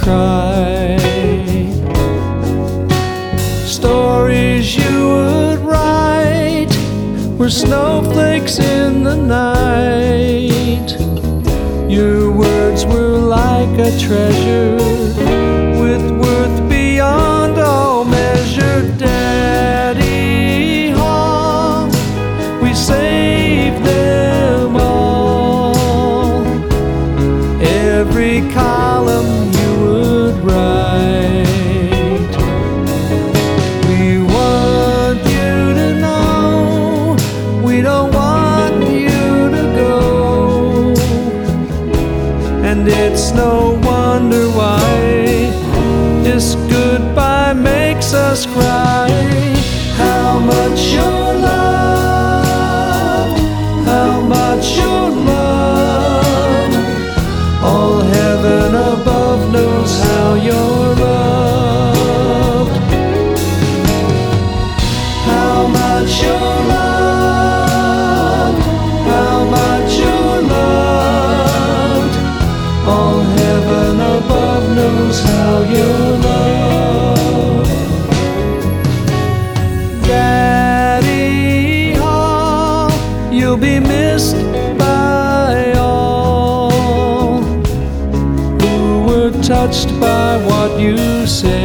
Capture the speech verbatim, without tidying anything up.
cry. Stories you would write were snowflakes in the night. Your words were like a treasure with worth beyond all measure. Daddy Hall, we saved them all. Every column you would write. We want you to know we don't want you to go. And it's no wonder why this goodbye makes us cry. How much you're loved, how much you're loved. All heaven above knows how you're loved. How much you're loved, how much you're loved. All heaven above knows how you're loved. Daddy Hall, you'll be missed by all who were touched by what you said.